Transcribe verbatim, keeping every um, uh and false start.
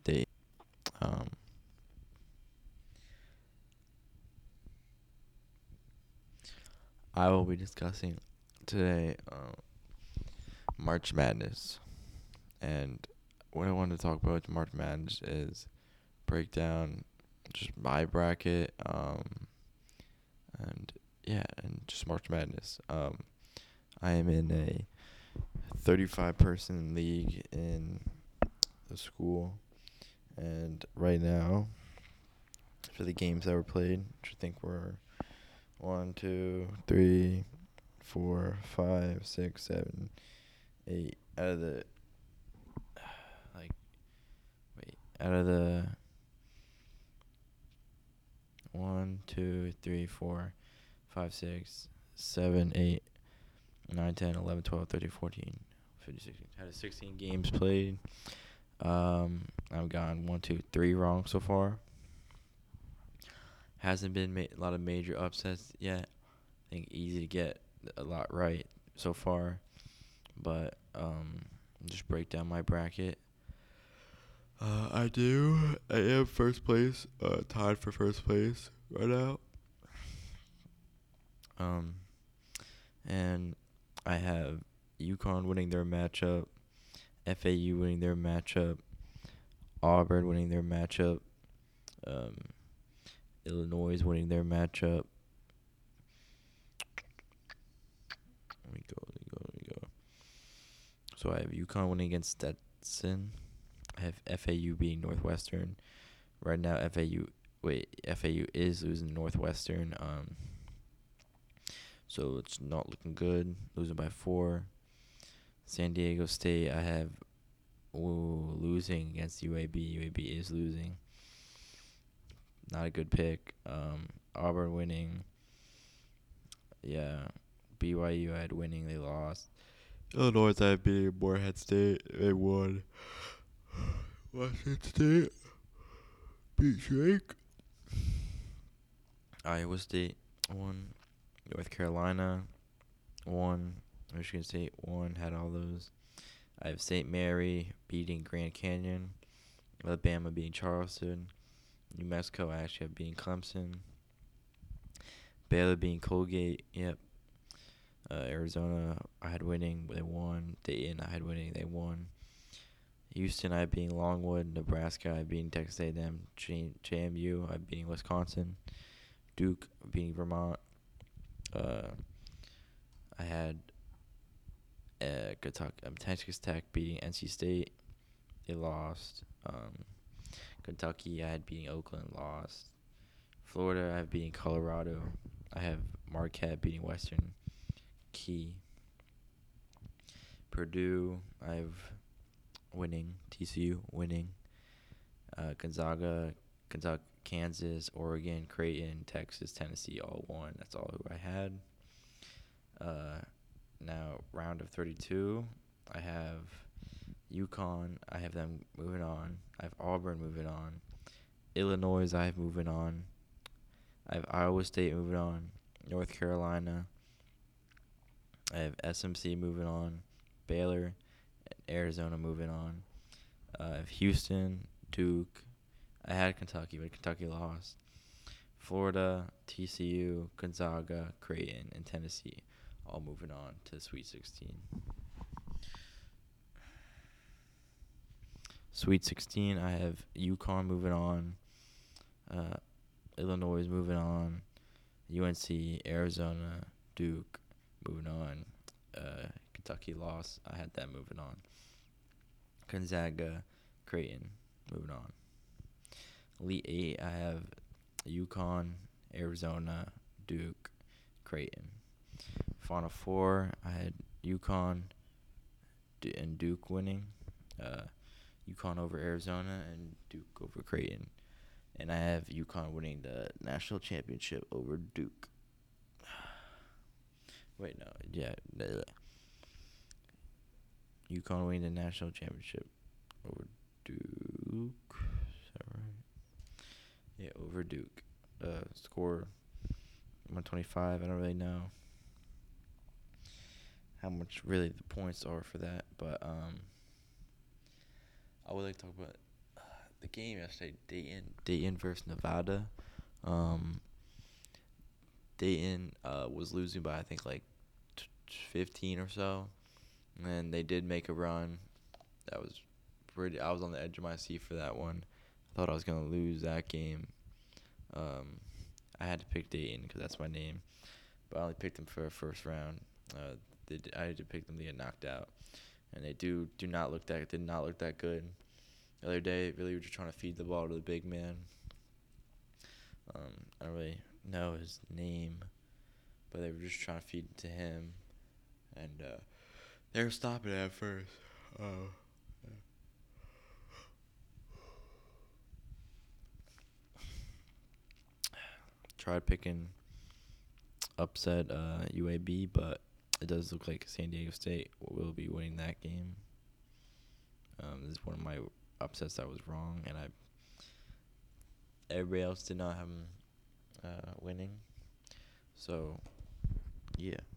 update. Um, I will be discussing today um, March Madness. And what I wanted to talk about with March Madness is break down just my bracket, um, and yeah, and just March Madness. Um, I am in a thirty-five person league in the school, and right now, for the games that were played, which I think were one, two, three, four, five, six, seven, eight out of the like wait out of the one, two, three, four, five, six, seven, eight, nine, ten, eleven, twelve, thirteen, fourteen, fifteen, sixteen. Out of sixteen games played, um, I've gotten one, two, three wrong so far. Hasn't been ma- a lot of major upsets yet. I think easy to get a lot right so far, but um, just break down my bracket. Uh, I do. I am first place, uh, tied for first place right now. Um, and I have UConn winning their matchup, F A U winning their matchup, Auburn winning their matchup, um, Illinois winning their matchup. Let me go, let me go, let me go. So I have UConn winning against Stetson. I have F A U beating Northwestern. Right now, F A U wait F A U is losing Northwestern. Um, so it's not looking good. Losing by four. San Diego State, I have ooh, losing against U A B. U A B is losing. Not a good pick. Um, Auburn winning. Yeah. B Y U I had winning. They lost. Illinois I had beating Morehead State. They won. Washington State beat Drake. Iowa State won. North Carolina won. Michigan State won. Had all those. I have Saint Mary beating Grand Canyon. Alabama beating Charleston. New Mexico I actually have beating Clemson. Baylor beating Colgate. Yep. Uh, Arizona I had winning. They won. Dayton I had winning. They won. Houston I had beating Longwood. Nebraska I had beating Texas A and M. J- JMU I had beating Wisconsin. Duke beating Vermont. Uh, I had uh, Kentucky, um, Texas Tech beating N C State. They lost. Um, Kentucky I had beating Oakland. Lost. Florida I have beating Colorado. I have Marquette beating Western Key. Purdue I have winning. T C U winning. Uh, Gonzaga, Gonzaga, Kansas, Oregon, Creighton, Texas, Tennessee, all won. That's all who I had. Uh, now round of thirty-two, I have UConn. I have them moving on. I have Auburn moving on. Illinois, I have moving on. I have Iowa State moving on. North Carolina. I have S M C moving on. Baylor, and Arizona moving on. Uh, I have Houston, Duke. I had Kentucky, but Kentucky lost. Florida, T C U, Gonzaga, Creighton, and Tennessee all moving on to the Sweet sixteen. Sweet sixteen, I have UConn moving on. Uh, Illinois moving on. U N C, Arizona, Duke moving on. Uh, Kentucky lost. I had that moving on. Gonzaga, Creighton moving on. Elite eight, I have UConn, Arizona, Duke, Creighton. Final four, I had UConn D- and Duke winning. Uh, UConn over Arizona and Duke over Creighton. And I have UConn winning the national championship over Duke. Wait, no. Yeah. bleh. UConn winning the national championship over Duke. Is that right? Yeah, over Duke. Uh, score one twenty-five. I don't really know how much really the points are for that, but um, I would like to talk about the game yesterday, Dayton, Dayton versus Nevada. Um, Dayton uh, was losing by I think like t- fifteen or so, and they did make a run. That was pretty. I was on the edge of my seat for that one. I thought I was gonna lose that game. Um, I had to pick Dayton because that's my name, but I only picked them for a first round. Uh, they did, I had to pick them to get knocked out, and they do do not look that did not look that good. The other day, really were just trying to feed the ball to the big man. Um, I don't really know his name, but they were just trying to feed it to him, and uh, they were stopping it at first. Uh, tried picking upset uh, U A B, but it does look like San Diego State will be winning that game. Um, this is one of my upsets that was wrong, and I everybody else did not have them uh, winning. So, yeah.